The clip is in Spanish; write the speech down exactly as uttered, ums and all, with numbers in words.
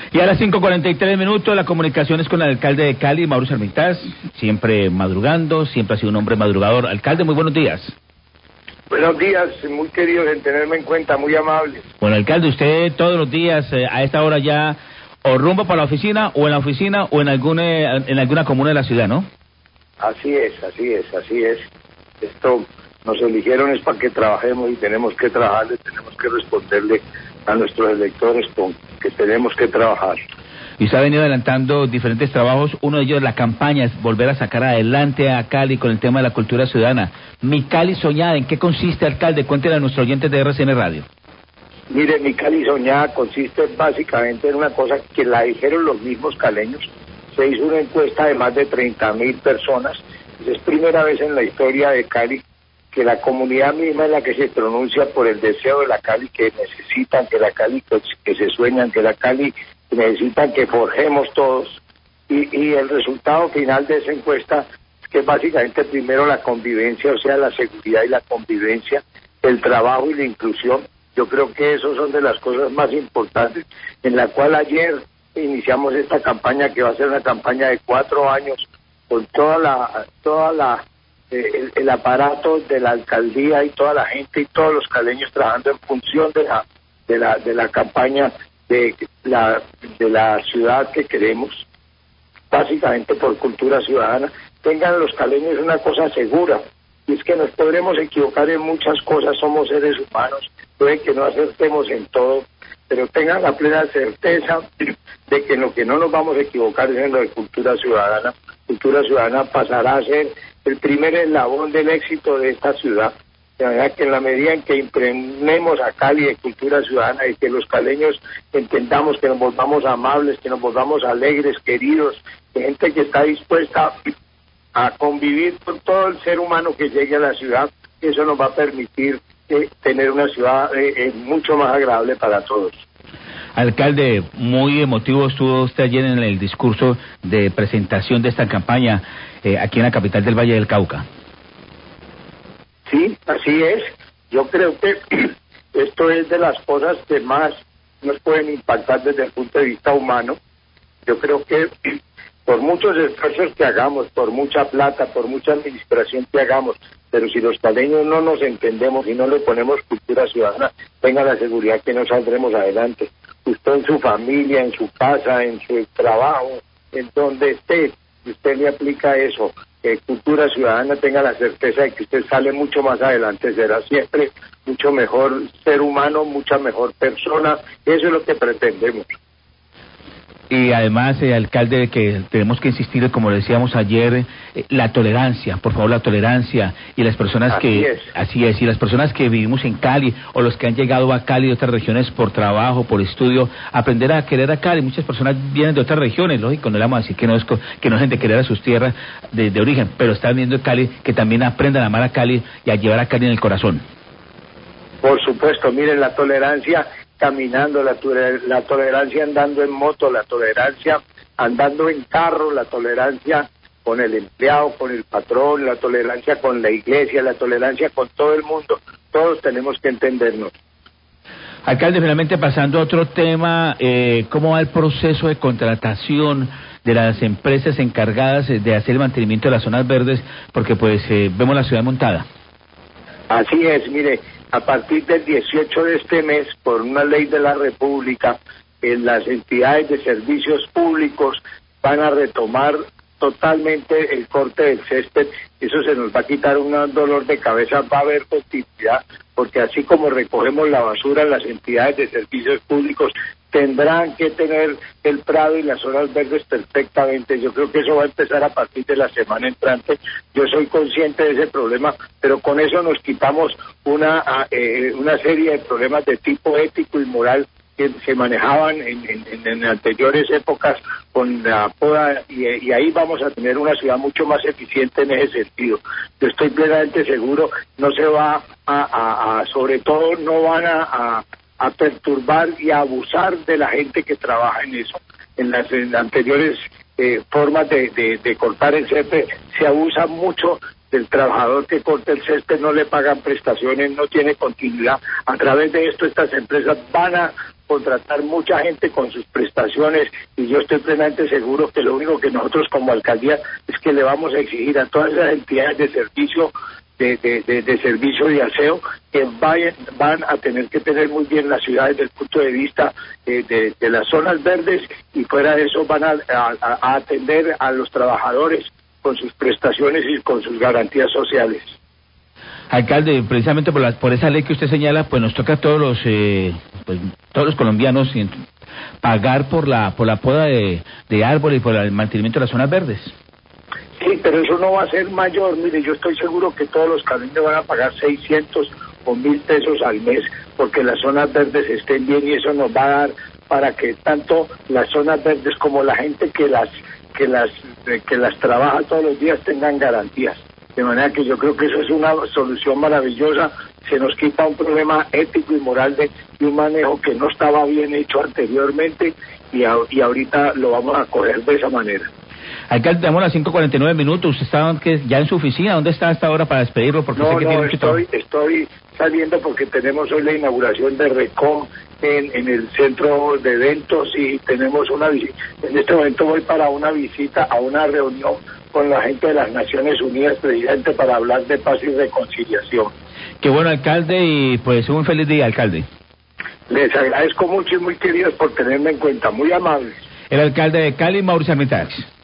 Y a las cinco cuarenta y tres minutos, la comunicación es con el alcalde de Cali, Mauricio Armitaz, siempre madrugando, siempre ha sido un hombre madrugador. Alcalde, muy buenos días. Buenos días, muy queridos en tenerme en cuenta, muy amable. Bueno, alcalde, usted todos los días, eh, a esta hora ya, o rumbo para la oficina, o en la oficina, o en, algún, eh, en alguna comuna de la ciudad, ¿no? Así es, así es, así es. Esto nos eligieron es para que trabajemos y tenemos que trabajarle, tenemos que responderle a nuestros electores con que tenemos que trabajar. Y usted ha venido adelantando diferentes trabajos, uno de ellos la campaña es volver a sacar adelante a Cali con el tema de la cultura ciudadana. Mi Cali soñada, ¿en qué consiste, alcalde? Cuéntele a nuestros oyentes de R C N Radio. Mire, mi Cali soñada consiste básicamente en una cosa que la dijeron los mismos caleños. Se hizo una encuesta de más de treinta mil personas. Es primera vez en la historia de Cali que la comunidad misma es la que se pronuncia por el deseo de la Cali que necesitan, que la Cali que, que se sueñan, que la Cali que necesitan que forjemos todos. Y, y el resultado final de esa encuesta es que básicamente primero la convivencia, o sea, la seguridad y la convivencia, el trabajo y la inclusión. Yo creo que esos son de las cosas más importantes, en la cual ayer iniciamos esta campaña que va a ser una campaña de cuatro años con toda la toda la eh, el, el aparato de la alcaldía y toda la gente y todos los caleños trabajando en función de la de la de la campaña de la de la ciudad que queremos, básicamente por cultura ciudadana. Tengan los caleños una cosa segura, y es que nos podremos equivocar en muchas cosas, somos seres humanos, puede que no acertemos en todo, pero tengan la plena certeza de que en lo que no nos vamos a equivocar es en lo de cultura ciudadana. Cultura ciudadana pasará a ser el primer eslabón del éxito de esta ciudad. De manera que en la medida en que impregnemos a Cali de cultura ciudadana y que los caleños entendamos que nos volvamos amables, que nos volvamos alegres, queridos, de gente que está dispuesta a convivir con todo el ser humano que llegue a la ciudad, eso nos va a permitir eh, tener una ciudad eh, eh, mucho más agradable para todos. Alcalde, muy emotivo estuvo usted ayer en el discurso de presentación de esta campaña eh, aquí en la capital del Valle del Cauca. Sí, así es. Yo creo que esto es de las cosas que más nos pueden impactar desde el punto de vista humano. Yo creo que por muchos esfuerzos que hagamos, por mucha plata, por mucha administración que hagamos, pero si los caleños no nos entendemos y no le ponemos cultura ciudadana, tenga la seguridad que no saldremos adelante. Usted en su familia, en su casa, en su trabajo, en donde esté, usted le aplica eso, eh, cultura ciudadana, tenga la certeza de que usted sale mucho más adelante, será siempre mucho mejor ser humano, mucha mejor persona, eso es lo que pretendemos. Y además, eh, alcalde, que tenemos que insistir, como decíamos ayer, eh, la tolerancia, por favor, la tolerancia, y las personas así que, es. así es, y las personas que vivimos en Cali, o los que han llegado a Cali de otras regiones por trabajo, por estudio, aprender a querer a Cali. Muchas personas vienen de otras regiones, lógico, no le vamos a decir que no es, que no es gente querer a sus tierras de, de origen, pero están viendo en Cali, que también aprendan a amar a Cali y a llevar a Cali en el corazón. Por supuesto, miren, la tolerancia caminando, la, la tolerancia andando en moto, la tolerancia andando en carro, la tolerancia con el empleado, con el patrón, la tolerancia con la iglesia, la tolerancia con todo el mundo. Todos tenemos que entendernos. Alcalde, finalmente pasando a otro tema, eh, ¿cómo va el proceso de contratación de las empresas encargadas de hacer el mantenimiento de las zonas verdes? Porque pues eh, vemos la ciudad montada. Así es, mire, a partir del dieciocho de este mes, por una ley de la República, en las entidades de servicios públicos van a retomar totalmente el corte del césped. Eso se nos va a quitar un dolor de cabeza, va a haber continuidad, porque así como recogemos la basura, las entidades de servicios públicos tendrán que tener el prado y las zonas verdes perfectamente. Yo creo que eso va a empezar a partir de la semana entrante. Yo soy consciente de ese problema, pero con eso nos quitamos una eh, una serie de problemas de tipo ético y moral que se manejaban en, en, en anteriores épocas con la poda, y, y ahí vamos a tener una ciudad mucho más eficiente en ese sentido. Yo estoy plenamente seguro, no se va a, a, a sobre todo no van a, a, a perturbar y a abusar de la gente que trabaja en eso. En las, en las anteriores eh, formas de, de, de cortar el césped se abusa mucho del trabajador que corta el césped, no le pagan prestaciones, no tiene continuidad. A través de esto estas empresas van a contratar mucha gente con sus prestaciones, y yo estoy plenamente seguro que lo único que nosotros como alcaldía es que le vamos a exigir a todas esas entidades de servicio De, de, de, de servicio de aseo que vayan, van a tener que tener muy bien la ciudad desde el punto de vista eh, de, de las zonas verdes, y fuera de eso van a, a, a atender a los trabajadores con sus prestaciones y con sus garantías sociales. Alcalde, precisamente por, la, por esa ley que usted señala, pues nos toca a todos los eh, pues, todos los colombianos pagar por la por la poda de, de árboles y por el mantenimiento de las zonas verdes. Sí, pero eso no va a ser mayor. Mire, yo estoy seguro que todos los caleños van a pagar seiscientos o mil pesos al mes porque las zonas verdes estén bien, y eso nos va a dar para que tanto las zonas verdes como la gente que las que las que las trabaja todos los días tengan garantías. De manera que yo creo que eso es una solución maravillosa. Se nos quita un problema ético y moral de, de un manejo que no estaba bien hecho anteriormente, y, a, y ahorita lo vamos a coger de esa manera. Alcalde, damos las cinco cuarenta y nueve minutos. ¿Usted está que ya en su oficina? ¿Dónde está a esta hora para despedirlo? Porque no, sé que no, tiene estoy, estoy saliendo porque tenemos hoy la inauguración de Recom en, en el centro de eventos, y tenemos una visita. En este momento voy para una visita a una reunión con la gente de las Naciones Unidas, presidente, para hablar de paz y reconciliación. Qué bueno, alcalde, y pues un feliz día, alcalde. Les agradezco mucho y muy queridos por tenerme en cuenta, muy amables. El alcalde de Cali, Mauricio Armitage.